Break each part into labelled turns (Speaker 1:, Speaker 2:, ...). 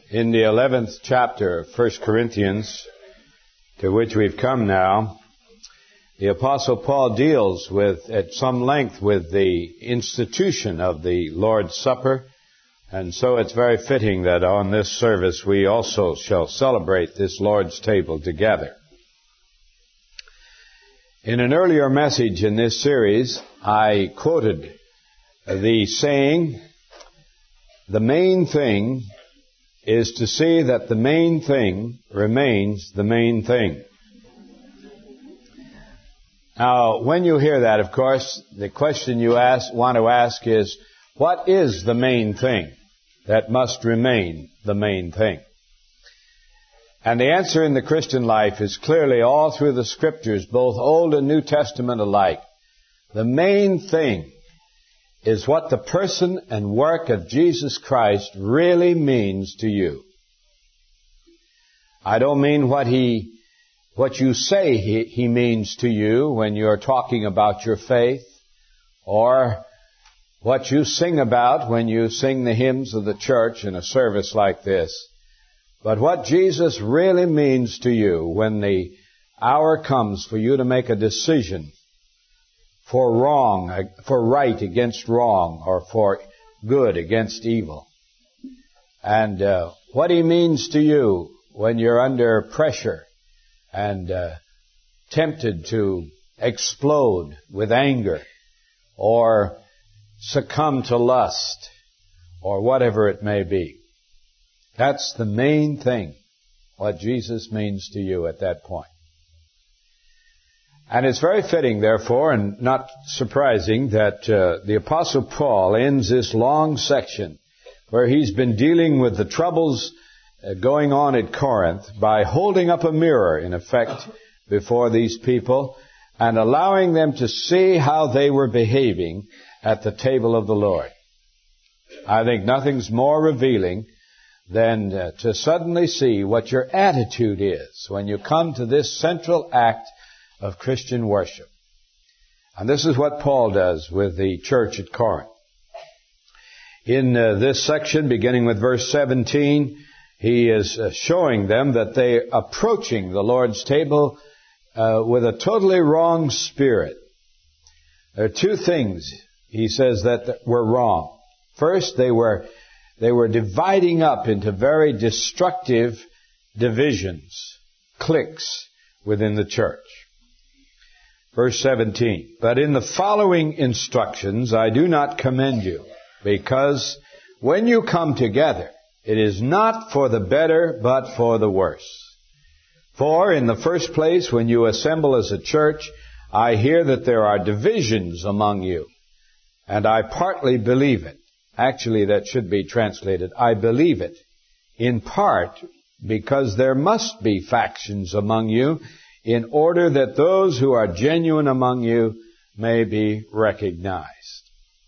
Speaker 1: In the 11th chapter of 1 Corinthians, to which we've come now, the Apostle Paul deals at some length with the institution of the Lord's Supper, and so it's very fitting that on this service we also shall celebrate this Lord's table together. In an earlier message in this series, I quoted the saying, "The main thing is to see that the main thing remains the main thing." Now, when you hear that, of course, the question you want to ask is, what is the main thing that must remain the main thing? And the answer in the Christian life is clearly all through the Scriptures, both Old and New Testament alike. The main thing is what the person and work of Jesus Christ really means to you. I don't mean what you say he means to you when you're talking about your faith, or what you sing about when you sing the hymns of the church in a service like this, but what Jesus really means to you when the hour comes for you to make a decision for right against wrong, or for good against evil. And what he means to you when you're under pressure and tempted to explode with anger, or succumb to lust, or whatever it may be. That's the main thing, what Jesus means to you at that point. And it's very fitting, therefore, and not surprising, that the Apostle Paul ends this long section where he's been dealing with the troubles going on at Corinth by holding up a mirror, in effect, before these people and allowing them to see how they were behaving at the table of the Lord. I think nothing's more revealing than to suddenly see what your attitude is when you come to this central act of Christian worship. And this is what Paul does with the church at Corinth. In this section, beginning with verse 17, he is showing them that they're approaching the Lord's table with a totally wrong spirit. There are two things, he says, that were wrong. First, they were dividing up into very destructive divisions, cliques within the church. Verse 17, "But in the following instructions I do not commend you, because when you come together, it is not for the better, but for the worse. For in the first place, when you assemble as a church, I hear that there are divisions among you, and I partly believe it." Actually, that should be translated, "I believe it, in part because there must be factions among you, in order that those who are genuine among you may be recognized."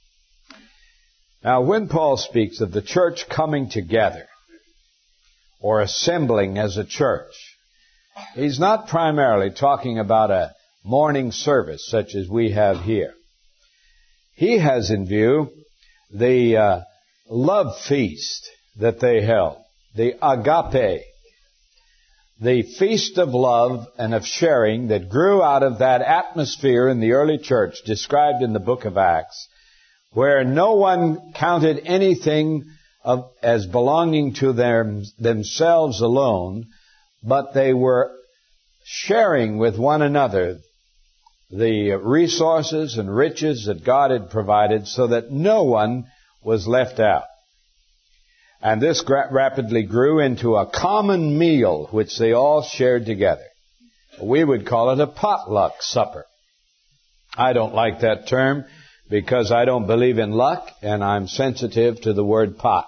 Speaker 1: Now, when Paul speaks of the church coming together, or assembling as a church, he's not primarily talking about a morning service such as we have here. He has in view the love feast that they held, the agape, the feast of love and of sharing that grew out of that atmosphere in the early church described in the book of Acts, where no one counted anything as belonging to themselves alone, but they were sharing with one another the resources and riches that God had provided, so that no one was left out. And this rapidly grew into a common meal which they all shared together. We would call it a potluck supper. I don't like that term because I don't believe in luck, and I'm sensitive to the word pot.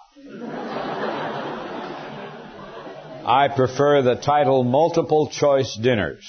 Speaker 1: I prefer the title multiple choice dinners.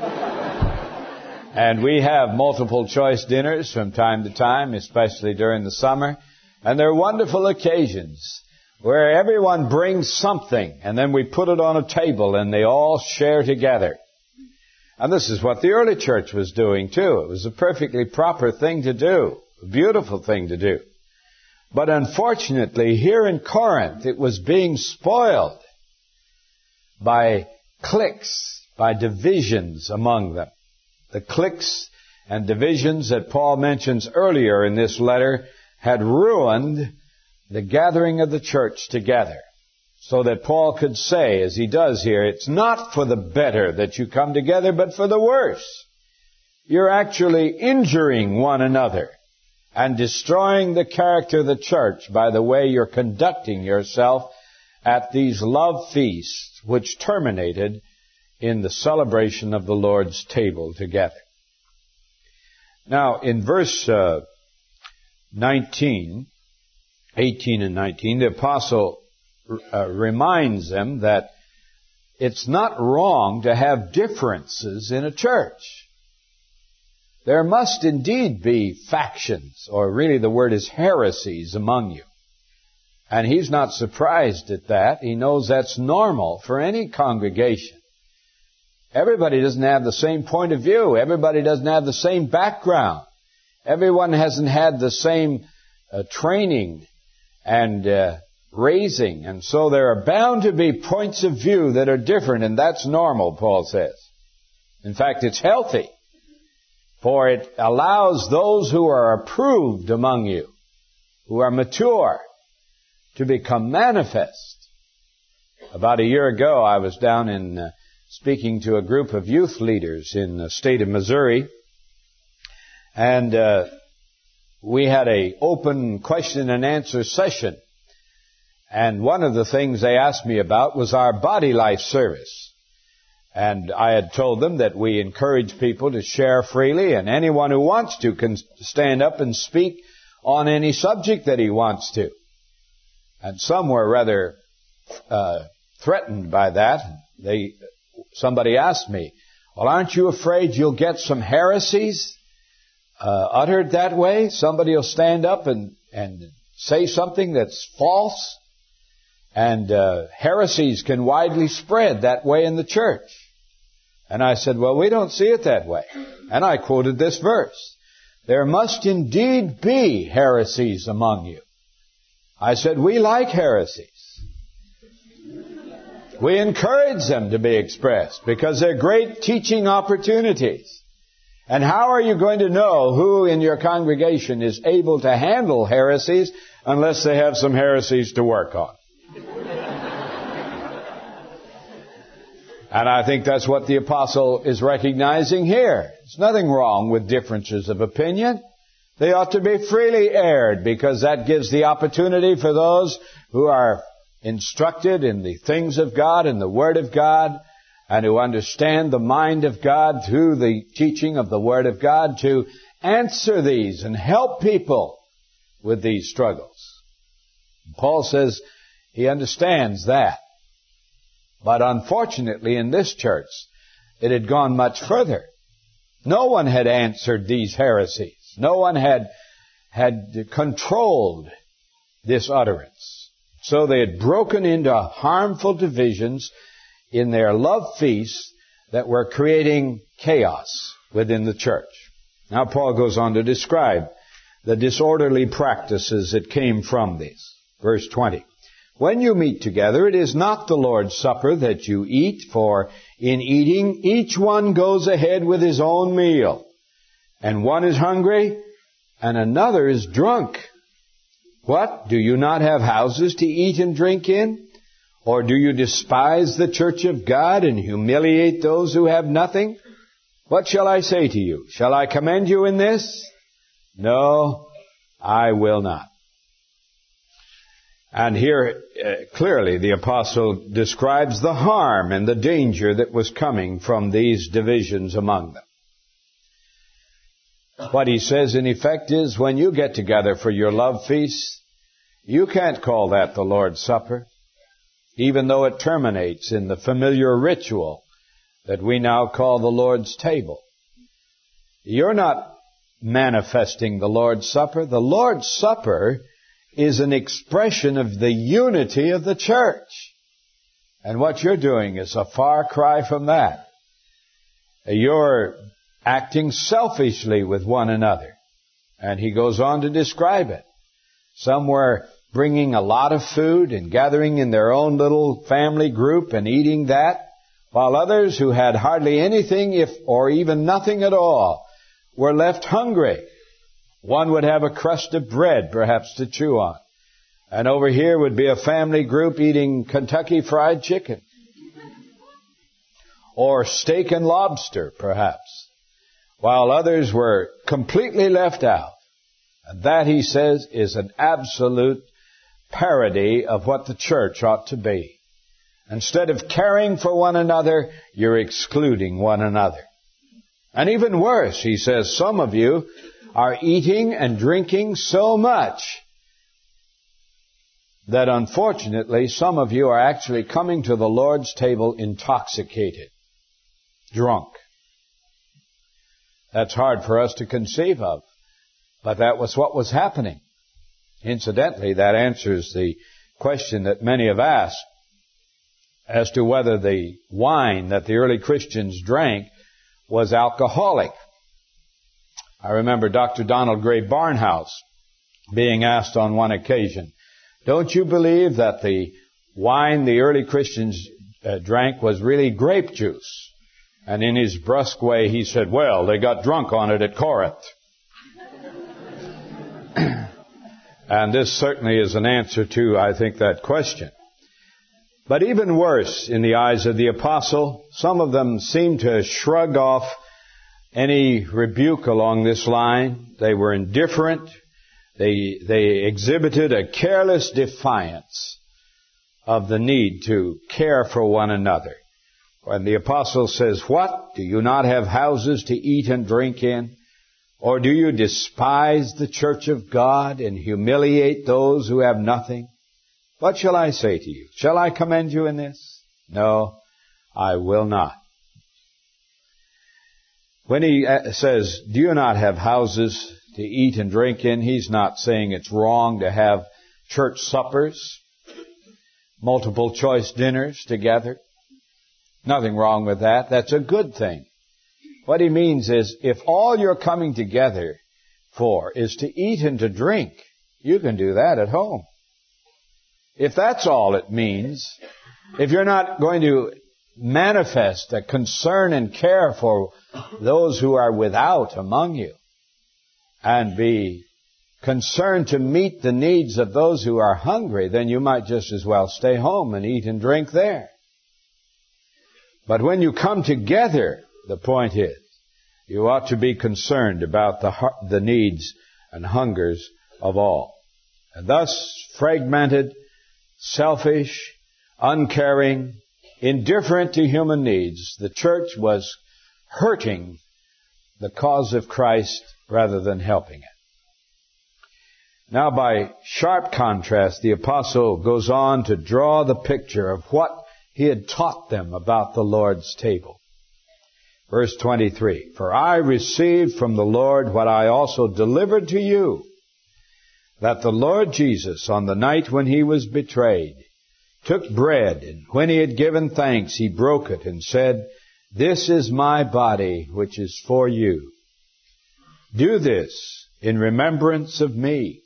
Speaker 1: And we have multiple choice dinners from time to time, especially during the summer. And they're wonderful occasions where everyone brings something, and then we put it on a table and they all share together. And this is what the early church was doing too. It was a perfectly proper thing to do, a beautiful thing to do. But unfortunately, here in Corinth, it was being spoiled by cliques, by divisions among them. The cliques and divisions that Paul mentions earlier in this letter had ruined the gathering of the church together. So that Paul could say, as he does here, it's not for the better that you come together, but for the worse. You're actually injuring one another and destroying the character of the church by the way you're conducting yourself at these love feasts, which terminated in the celebration of the Lord's table together. Now, in verse 18 and 19, the apostle reminds them that it's not wrong to have differences in a church. There must indeed be factions, or really the word is heresies, among you. And he's not surprised at that. He knows that's normal for any congregation. Everybody doesn't have the same point of view. Everybody doesn't have the same background. Everyone hasn't had the same training and raising. And so there are bound to be points of view that are different, and that's normal, Paul says. In fact, it's healthy, for it allows those who are approved among you, who are mature, to become manifest. About a year ago, I was down in speaking to a group of youth leaders in the state of Missouri, and we had an open question and answer session. And one of the things they asked me about was our body life service. And I had told them that we encourage people to share freely, and anyone who wants to can stand up and speak on any subject that he wants to. And some were rather threatened by that. Somebody asked me, well, aren't you afraid you'll get some heresies uttered that way? Somebody will stand up and say something that's false. And heresies can widely spread that way in the church. And I said, well, we don't see it that way. And I quoted this verse. There must indeed be heresies among you. I said, we like heresies. We encourage them to be expressed because they're great teaching opportunities. And how are you going to know who in your congregation is able to handle heresies unless they have some heresies to work on? And I think that's what the apostle is recognizing here. There's nothing wrong with differences of opinion. They ought to be freely aired because that gives the opportunity for those who are instructed in the things of God and the Word of God and who understand the mind of God through the teaching of the Word of God to answer these and help people with these struggles. Paul says he understands that. But unfortunately, in this church, it had gone much further. No one had answered these heresies. No one had controlled this utterance. So they had broken into harmful divisions in their love feasts that were creating chaos within the church. Now Paul goes on to describe the disorderly practices that came from these. Verse 20. When you meet together, it is not the Lord's Supper that you eat, for in eating, each one goes ahead with his own meal. And one is hungry, and another is drunk. What? Do you not have houses to eat and drink in? Or do you despise the church of God and humiliate those who have nothing? What shall I say to you? Shall I commend you in this? No, I will not. And here, clearly, the apostle describes the harm and the danger that was coming from these divisions among them. What he says, in effect, is when you get together for your love feast, you can't call that the Lord's Supper, even though it terminates in the familiar ritual that we now call the Lord's table. You're not manifesting the Lord's Supper. The Lord's Supper is an expression of the unity of the church. And what you're doing is a far cry from that. You're acting selfishly with one another. And he goes on to describe it. Some were bringing a lot of food and gathering in their own little family group and eating that, while others who had hardly anything, or even nothing at all, were left hungry. One would have a crust of bread, perhaps, to chew on. And over here would be a family group eating Kentucky Fried Chicken. Or steak and lobster, perhaps. While others were completely left out. And that, he says, is an absolute parody of what the church ought to be. Instead of caring for one another, you're excluding one another. And even worse, he says, some of you are eating and drinking so much that unfortunately some of you are actually coming to the Lord's table intoxicated, drunk. That's hard for us to conceive of, but that was what was happening. Incidentally, that answers the question that many have asked as to whether the wine that the early Christians drank was alcoholic. I remember Dr. Donald Gray Barnhouse being asked on one occasion, don't you believe that the wine the early Christians drank was really grape juice? And in his brusque way he said, well, they got drunk on it at Corinth. And this certainly is an answer to, I think, that question. But even worse in the eyes of the apostle, some of them seemed to shrug off any rebuke along this line. They were indifferent. They exhibited a careless defiance of the need to care for one another. When the apostle says, what? Do you not have houses to eat and drink in? Or do you despise the church of God and humiliate those who have nothing? What shall I say to you? Shall I commend you in this? No, I will not. When he says, do you not have houses to eat and drink in, he's not saying it's wrong to have church suppers, multiple choice dinners together. Nothing wrong with that. That's a good thing. What he means is, if all you're coming together for is to eat and to drink, you can do that at home. If that's all it means, if you're not going to manifest a concern and care for those who are without among you, and be concerned to meet the needs of those who are hungry, then you might just as well stay home and eat and drink there. But when you come together, the point is, you ought to be concerned about the needs and hungers of all. And thus, fragmented, selfish, uncaring, indifferent to human needs, the church was hurting the cause of Christ rather than helping it. Now, by sharp contrast, the apostle goes on to draw the picture of what he had taught them about the Lord's table. Verse 23, for I received from the Lord what I also delivered to you, that the Lord Jesus, on the night when he was betrayed, took bread, and when he had given thanks, he broke it and said, this is my body, which is for you. Do this in remembrance of me.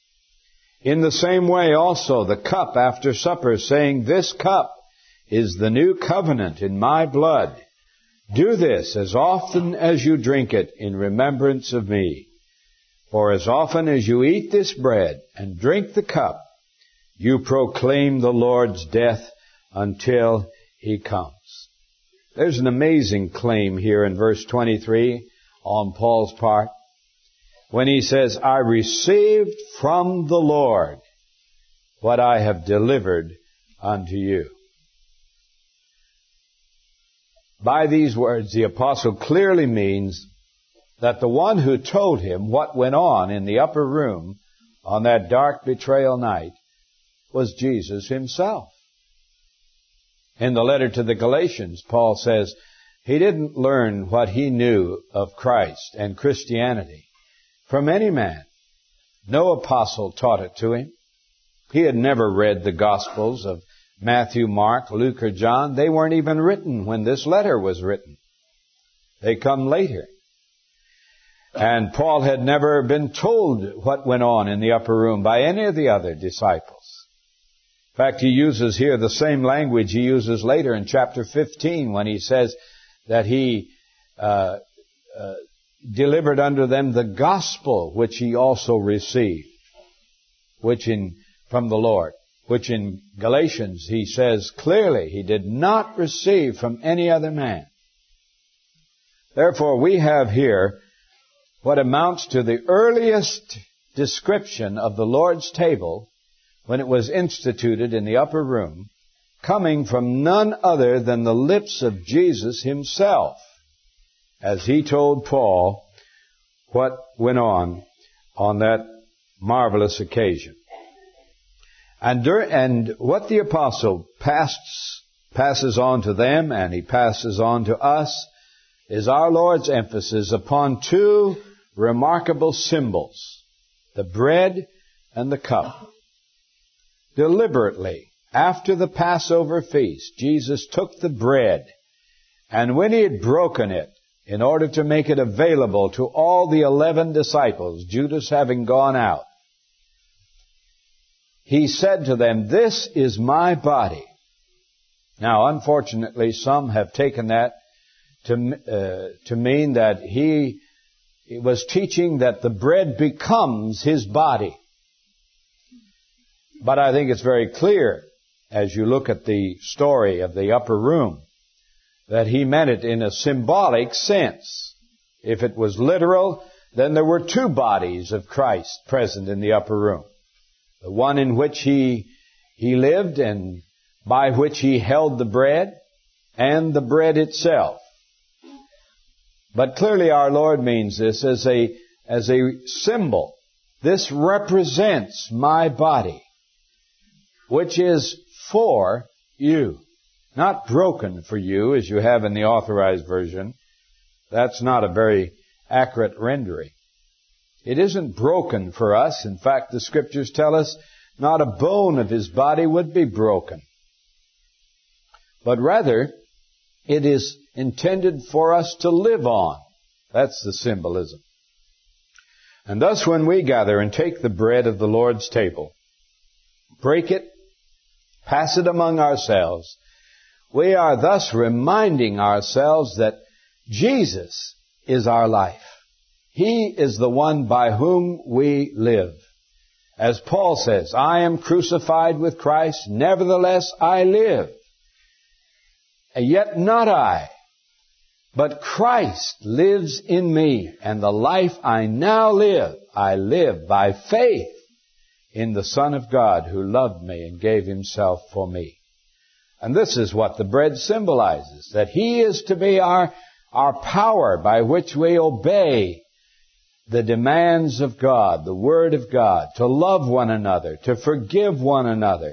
Speaker 1: In the same way also the cup after supper, saying, this cup is the new covenant in my blood. Do this as often as you drink it in remembrance of me. For as often as you eat this bread and drink the cup, you proclaim the Lord's death until he comes. There's an amazing claim here in verse 23 on Paul's part, when he says, I received from the Lord what I have delivered unto you. By these words, the apostle clearly means that the one who told him what went on in the upper room on that dark betrayal night was Jesus himself. In the letter to the Galatians, Paul says he didn't learn what he knew of Christ and Christianity from any man. No apostle taught it to him. He had never read the Gospels of Matthew, Mark, Luke, or John. They weren't even written when this letter was written. They come later. And Paul had never been told what went on in the upper room by any of the other disciples. In fact, he uses here the same language he uses later in chapter 15 when he says that he delivered unto them the gospel which he also received, from the Lord, which in Galatians he says clearly he did not receive from any other man. Therefore, we have here what amounts to the earliest description of the Lord's table when it was instituted in the upper room, coming from none other than the lips of Jesus himself, as he told Paul what went on that marvelous occasion. And what the apostle passes on to them, and he passes on to us, is our Lord's emphasis upon two remarkable symbols, the bread and the cup. Deliberately, after the Passover feast, Jesus took the bread, and when he had broken it, in order to make it available to all the 11 disciples, Judas having gone out, he said to them, "This is my body." Now, unfortunately, some have taken that to mean that he was teaching that the bread becomes his body. But I think it's very clear, as you look at the story of the upper room, that he meant it in a symbolic sense. If it was literal, then there were two bodies of Christ present in the upper room. The one in which he lived and by which he held the bread, and the bread itself. But clearly our Lord means this as a symbol. This represents my body, which is for you. Not broken for you, as you have in the Authorized Version. That's not a very accurate rendering. It isn't broken for us. In fact, the Scriptures tell us not a bone of his body would be broken. But rather, it is intended for us to live on. That's the symbolism. And thus when we gather and take the bread of the Lord's table, break it, pass it among ourselves, we are thus reminding ourselves that Jesus is our life. He is the one by whom we live. As Paul says, "I am crucified with Christ, nevertheless I live. And yet not I, but Christ lives in me, and the life I now live, I live by faith in the Son of God who loved me and gave himself for me." And this is what the bread symbolizes, that he is to be our power by which we obey the demands of God, the Word of God, to love one another, to forgive one another,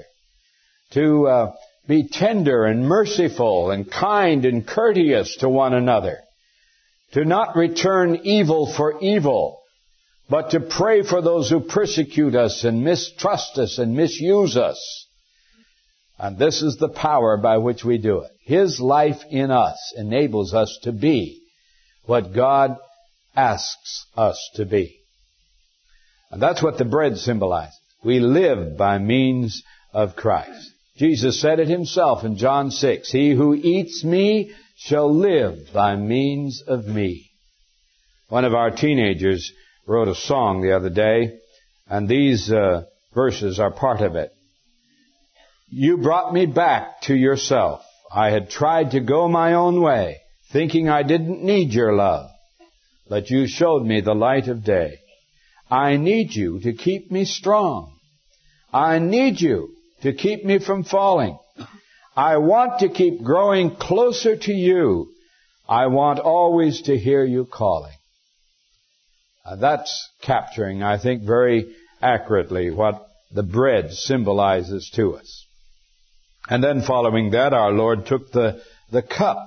Speaker 1: to be tender and merciful and kind and courteous to one another, to not return evil for evil, but to pray for those who persecute us and mistrust us and misuse us. And this is the power by which we do it. His life in us enables us to be what God asks us to be. And that's what the bread symbolizes. We live by means of Christ. Jesus said it himself in John 6, "He who eats me shall live by means of me." One of our teenagers wrote a song the other day, and these verses are part of it. "You brought me back to yourself. I had tried to go my own way, thinking I didn't need your love. But you showed me the light of day. I need you to keep me strong. I need you to keep me from falling. I want to keep growing closer to you. I want always to hear you calling." That's capturing, I think, very accurately what the bread symbolizes to us. And then following that, our Lord took the cup.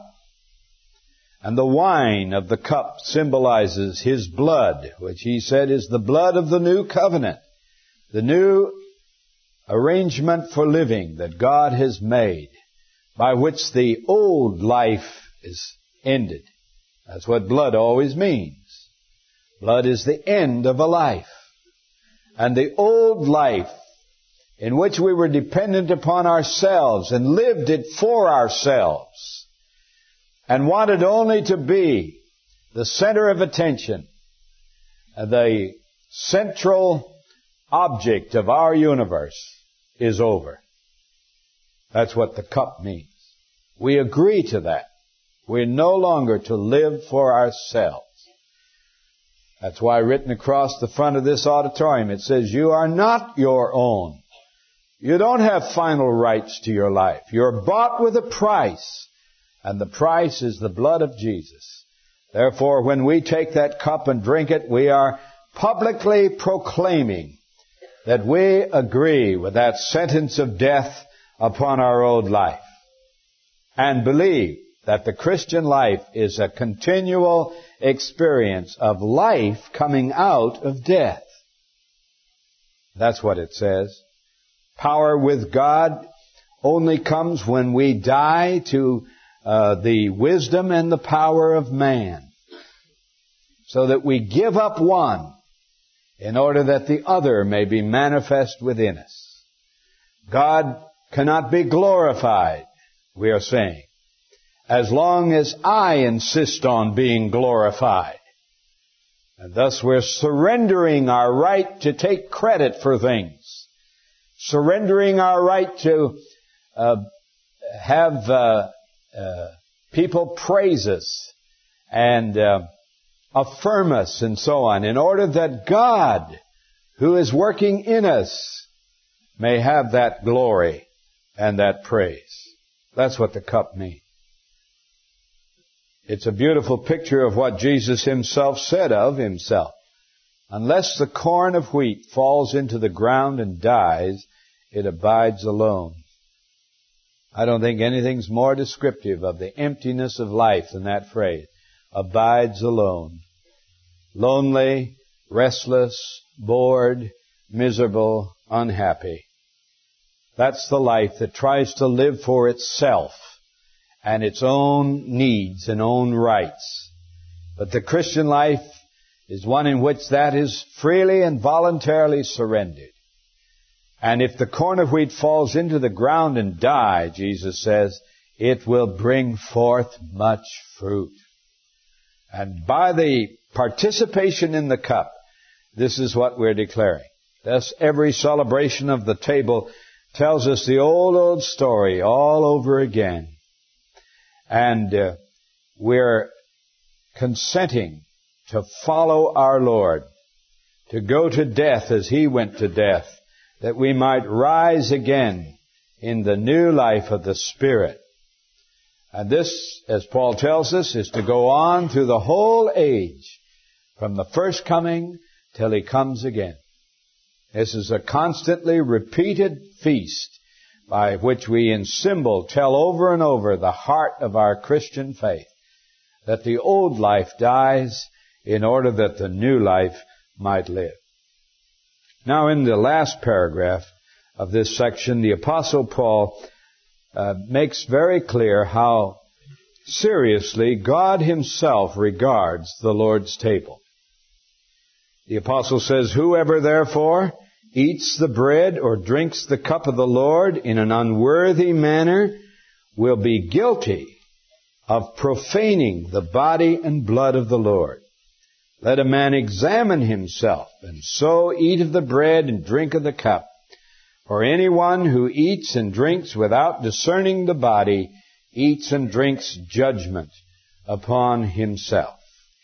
Speaker 1: And the wine of the cup symbolizes his blood, which he said is the blood of the new covenant, the new arrangement for living that God has made, by which the old life is ended. That's what blood always means. Blood is the end of a life. And the old life, in which we were dependent upon ourselves and lived it for ourselves and wanted only to be the center of attention, the central object of our universe, is over. That's what the cup means. We agree to that. We're no longer to live for ourselves. That's why written across the front of this auditorium it says, you are not your own. You don't have final rights to your life. You're bought with a price, and the price is the blood of Jesus. Therefore, when we take that cup and drink it, we are publicly proclaiming that we agree with that sentence of death upon our old life, and believe that the Christian life is a continual experience of life coming out of death. That's what it says. Power with God only comes when we die to the wisdom and the power of man, so that we give up one in order that the other may be manifest within us. God cannot be glorified, we are saying, as long as I insist on being glorified. And thus we're surrendering our right to take credit for things, surrendering our right to have people praise us and affirm us and so on, in order that God, who is working in us, may have that glory and that praise. That's what the cup means. It's a beautiful picture of what Jesus himself said of himself. Unless the corn of wheat falls into the ground and dies, it abides alone. I don't think anything's more descriptive of the emptiness of life than that phrase. Abides alone. Lonely, restless, bored, miserable, unhappy. That's the life that tries to live for itself and its own needs and own rights. But the Christian life is one in which that is freely and voluntarily surrendered. And if the corn of wheat falls into the ground and die, Jesus says, it will bring forth much fruit. And by the participation in the cup, this is what we're declaring. Thus, every celebration of the table tells us the old story all over again. And we're consenting to follow our Lord, to go to death as He went to death, that we might rise again in the new life of the Spirit. And this, as Paul tells us, is to go on through the whole age, from the first coming till He comes again. This is a constantly repeated feast by which we in symbol tell over and over the heart of our Christian faith, that the old life dies in order that the new life might live. Now, in the last paragraph of this section, the Apostle Paul makes very clear how seriously God Himself regards the Lord's table. The Apostle says, whoever therefore eats the bread or drinks the cup of the Lord in an unworthy manner will be guilty of profaning the body and blood of the Lord. Let a man examine himself, and so eat of the bread and drink of the cup. For anyone who eats and drinks without discerning the body eats and drinks judgment upon himself.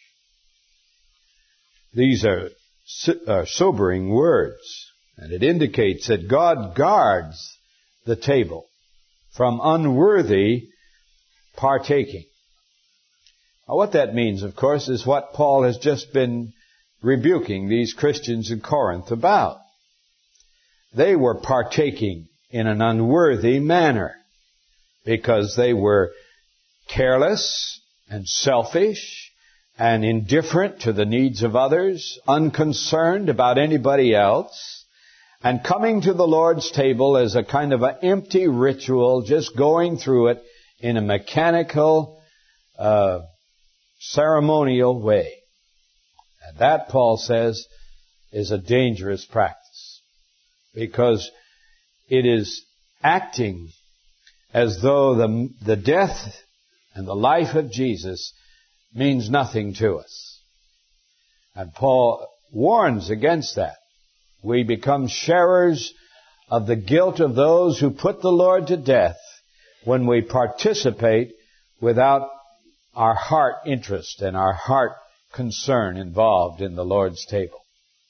Speaker 1: These are sobering words, and it indicates that God guards the table from unworthy partaking. Now, what that means, of course, is what Paul has just been rebuking these Christians in Corinth about. They were partaking in an unworthy manner because they were careless and selfish and indifferent to the needs of others, unconcerned about anybody else, and coming to the Lord's table as a kind of an empty ritual, just going through it in a mechanical, ceremonial way. And that, Paul says, is a dangerous practice, because it is acting as though the death and the life of Jesus means nothing to us. And Paul warns against that. We become sharers of the guilt of those who put the Lord to death when we participate without our heart interest and our heart concern involved in the Lord's table.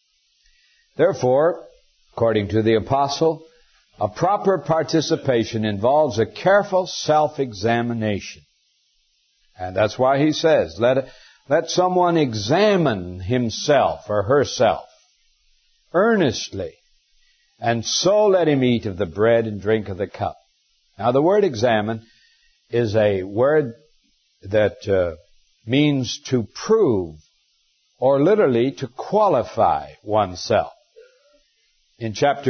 Speaker 1: Therefore, according to the apostle, a proper participation involves a careful self-examination. And that's why he says, let someone examine himself or herself earnestly, and so let him eat of the bread and drink of the cup. Now, the word examine is a word that means to prove, or literally to qualify oneself. In chapter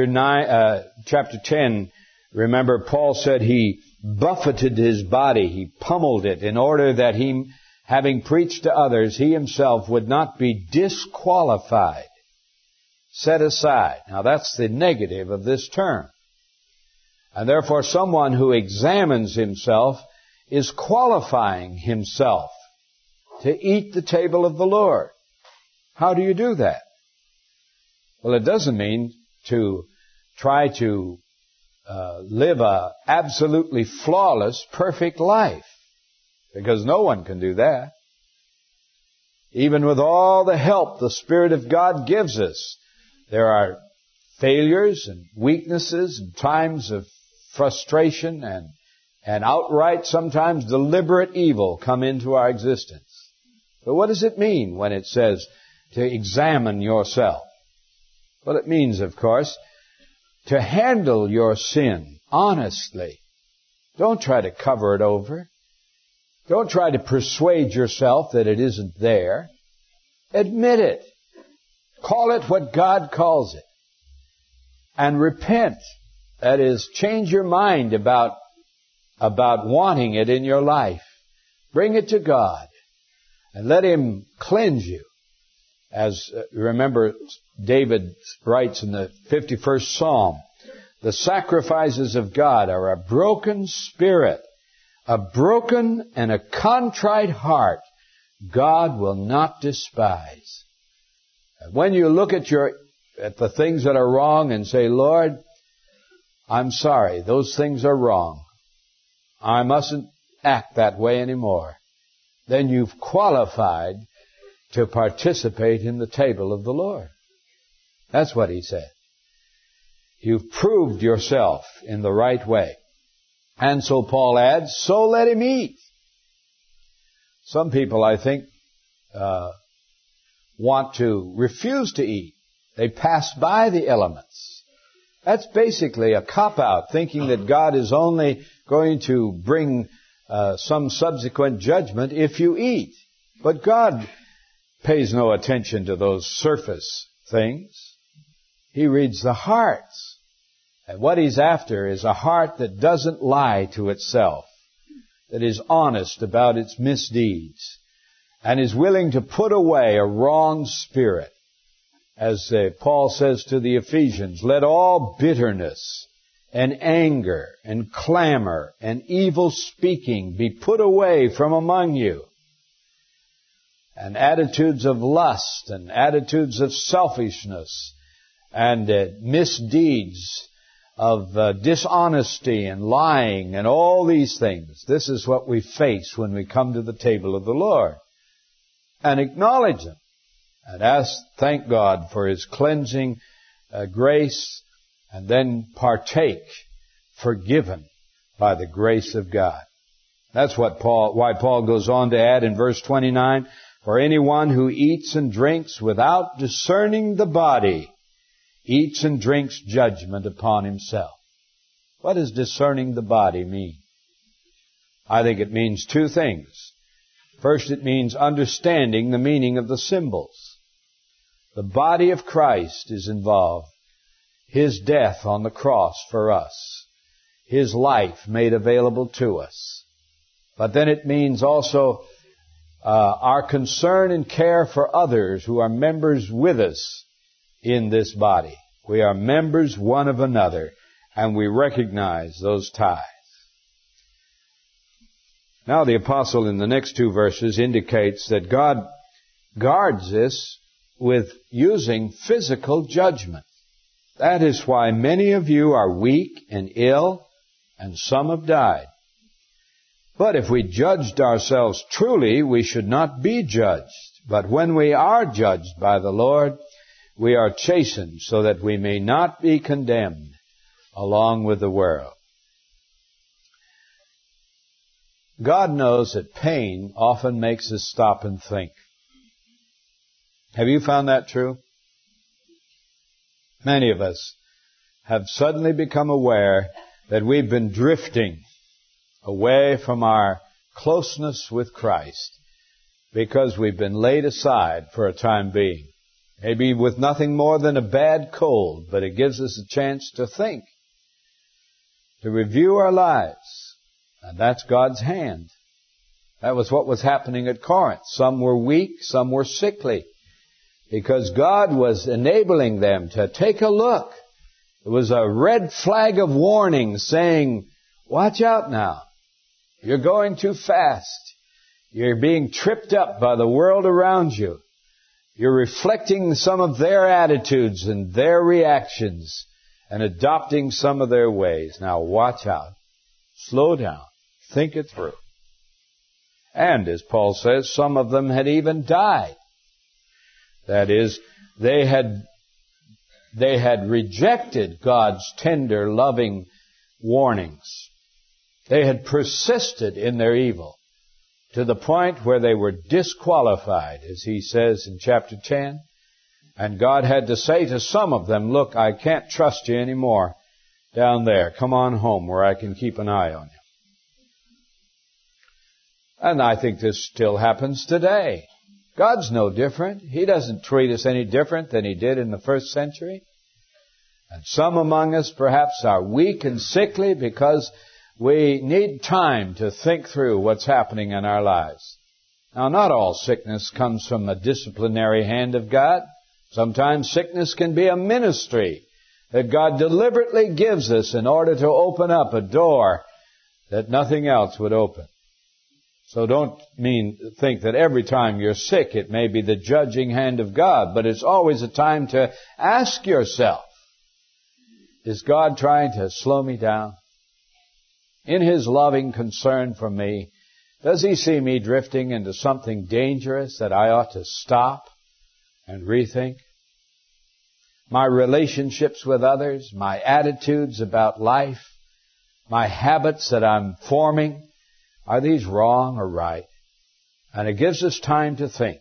Speaker 1: 10, remember, Paul said he buffeted his body, he pummeled it, in order that he, having preached to others, he himself would not be disqualified, set aside. Now, that's the negative of this term. And therefore, someone who examines himself is qualifying himself to eat the table of the Lord. How do you do that? Well, it doesn't mean to try to live a absolutely flawless, perfect life, because no one can do that. Even with all the help the Spirit of God gives us, there are failures and weaknesses and times of frustration and outright, sometimes deliberate evil come into our existence. But what does it mean when it says to examine yourself? Well, it means, of course, to handle your sin honestly. Don't try to cover it over. Don't try to persuade yourself that it isn't there. Admit it. Call it what God calls it. And repent. That is, change your mind about wanting it in your life. Bring it to God and let Him cleanse you. As remember, David writes in the 51st Psalm, the sacrifices of God are a broken spirit, a broken and a contrite heart God will not despise. And when you look at the things that are wrong and say, Lord, I'm sorry, those things are wrong. I mustn't act that way anymore. Then you've qualified to participate in the table of the Lord. That's what he said. You've proved yourself in the right way. And so Paul adds, so let him eat. Some people, I think, want to refuse to eat. They pass by the elements. That's basically a cop-out, thinking that God is only going to bring some subsequent judgment if you eat. But God pays no attention to those surface things. He reads the hearts. And what He's after is a heart that doesn't lie to itself, that is honest about its misdeeds, and is willing to put away a wrong spirit. As Paul says to the Ephesians, let all bitterness and anger and clamor and evil speaking be put away from among you. And attitudes of lust and attitudes of selfishness and misdeeds of dishonesty and lying and all these things. This is what we face when we come to the table of the Lord. And acknowledge them. And thank God for His cleansing grace, and then partake, forgiven by the grace of God. That's why Paul goes on to add in verse 29, for anyone who eats and drinks without discerning the body eats and drinks judgment upon himself. What does discerning the body mean? I think it means two things. First, it means understanding the meaning of the symbols. The body of Christ is involved. His death on the cross for us. His life made available to us. But then it means also our concern and care for others who are members with us in this body. We are members one of another, and we recognize those ties. Now the apostle in the next two verses indicates that God guards us with using physical judgment. That is why many of you are weak and ill, and some have died. But if we judged ourselves truly, we should not be judged. But when we are judged by the Lord, we are chastened so that we may not be condemned along with the world. God knows that pain often makes us stop and think. Have you found that true? Many of us have suddenly become aware that we've been drifting away from our closeness with Christ because we've been laid aside for a time being. Maybe with nothing more than a bad cold, but it gives us a chance to think, to review our lives. And that's God's hand. That was what was happening at Corinth. Some were weak, some were sickly, because God was enabling them to take a look. It was a red flag of warning saying, watch out now. You're going too fast. You're being tripped up by the world around you. You're reflecting some of their attitudes and their reactions and adopting some of their ways. Now watch out. Slow down. Think it through. And as Paul says, some of them had even died. That is, they had rejected God's tender, loving warnings. They had persisted in their evil to the point where they were disqualified, as he says in chapter 10. And God had to say to some of them, look, I can't trust you anymore down there. Come on home where I can keep an eye on you. And I think this still happens today. God's no different. He doesn't treat us any different than He did in the first century. And some among us perhaps are weak and sickly because we need time to think through what's happening in our lives. Now, not all sickness comes from a disciplinary hand of God. Sometimes sickness can be a ministry that God deliberately gives us in order to open up a door that nothing else would open. So don't think that every time you're sick it may be the judging hand of God, but it's always a time to ask yourself, is God trying to slow me down? In His loving concern for me, does He see me drifting into something dangerous that I ought to stop and rethink? My relationships with others, my attitudes about life, my habits that I'm forming, are these wrong or right? And it gives us time to think.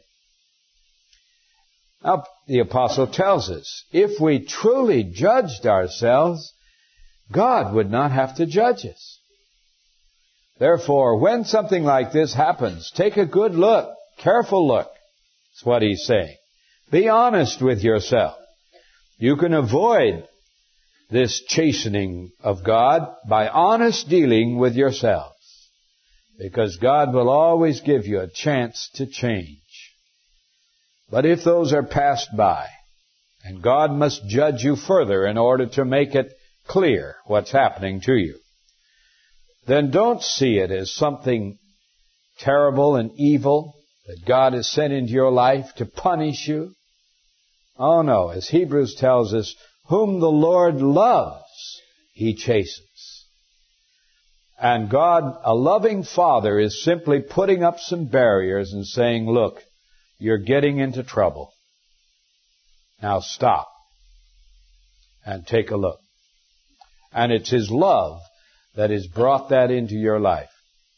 Speaker 1: Now, the apostle tells us, if we truly judged ourselves, God would not have to judge us. Therefore, when something like this happens, take a good look, careful look. That's what he's saying. Be honest with yourself. You can avoid this chastening of God by honest dealing with yourselves, because God will always give you a chance to change. But if those are passed by, and God must judge you further in order to make it clear what's happening to you, then don't see it as something terrible and evil that God has sent into your life to punish you. Oh no, as Hebrews tells us, whom the Lord loves, He chastens. And God, a loving Father, is simply putting up some barriers and saying, look, you're getting into trouble. Now stop and take a look. And it's His love that has brought that into your life.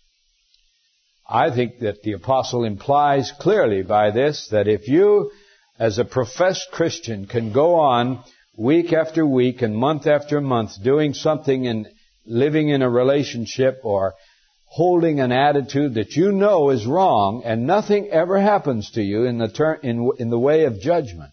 Speaker 1: I think that the apostle implies clearly by this that if you, as a professed Christian, can go on week after week and month after month doing something and living in a relationship or holding an attitude that you know is wrong and nothing ever happens to you in the way of judgment,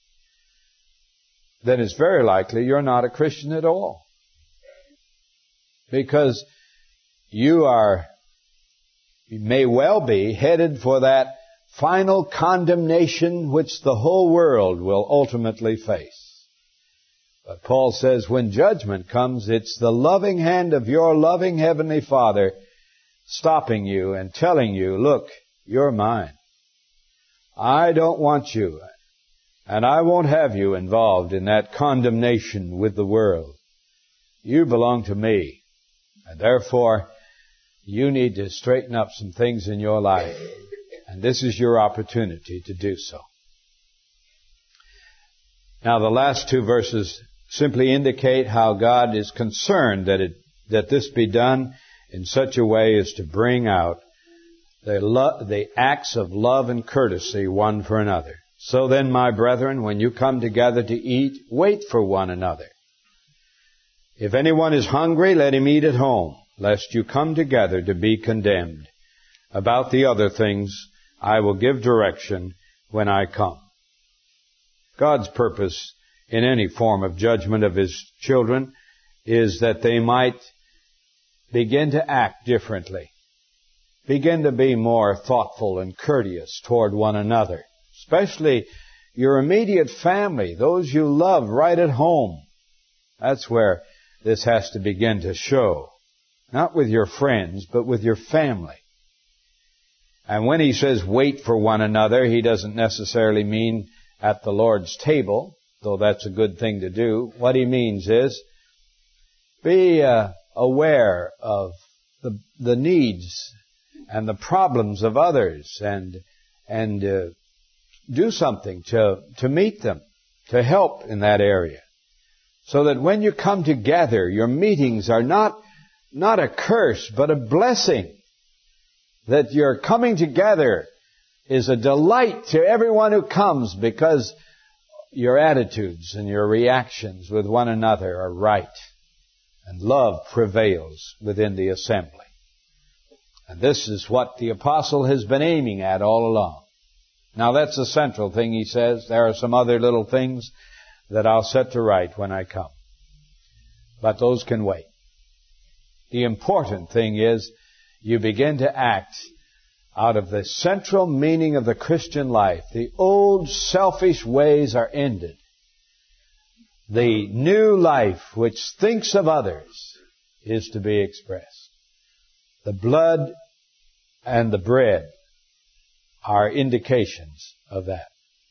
Speaker 1: then it's very likely you're not a Christian at all. Because you are may well be headed for that final condemnation which the whole world will ultimately face. But Paul says when judgment comes, it's the loving hand of your loving Heavenly Father stopping you and telling you, look, you're mine. I don't want you, and I won't have you involved in that condemnation with the world. You belong to me, and therefore you need to straighten up some things in your life, and this is your opportunity to do so. Now, the last two verses simply indicate how God is concerned that this be done in such a way as to bring out the acts of love and courtesy one for another. So then, my brethren, when you come together to eat, wait for one another. If anyone is hungry, let him eat at home, lest you come together to be condemned. About the other things, I will give direction when I come. God's purpose in any form of judgment of His children is that they might begin to act differently. Begin to be more thoughtful and courteous toward one another, especially your immediate family, those you love right at home. That's where this has to begin to show. Not with your friends, but with your family. And when he says wait for one another, he doesn't necessarily mean at the Lord's table, though that's a good thing to do. What he means is be aware of the needs and the problems of others and do something to meet them, to help in that area. So that when you come together, your meetings are not a curse, but a blessing. That your coming together is a delight to everyone who comes because your attitudes and your reactions with one another are right. And love prevails within the assembly. And this is what the apostle has been aiming at all along. Now that's the central thing, he says. There are some other little things that I'll set to right when I come. But those can wait. The important thing is you begin to act out of the central meaning of the Christian life. The old selfish ways are ended. The new life which thinks of others is to be expressed. The blood and the bread are indications of that.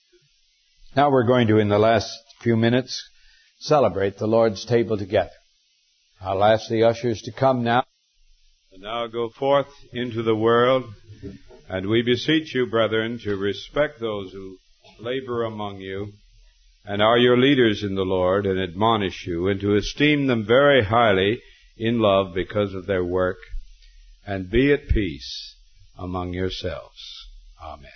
Speaker 1: Now we're going to, in the last few minutes, celebrate the Lord's table together. I'll ask the ushers to come now. And now go forth into the world, and we beseech you, brethren, to respect those who labor among you and are your leaders in the Lord and admonish you, and to esteem them very highly in love because of their work, and be at peace among yourselves. Amen.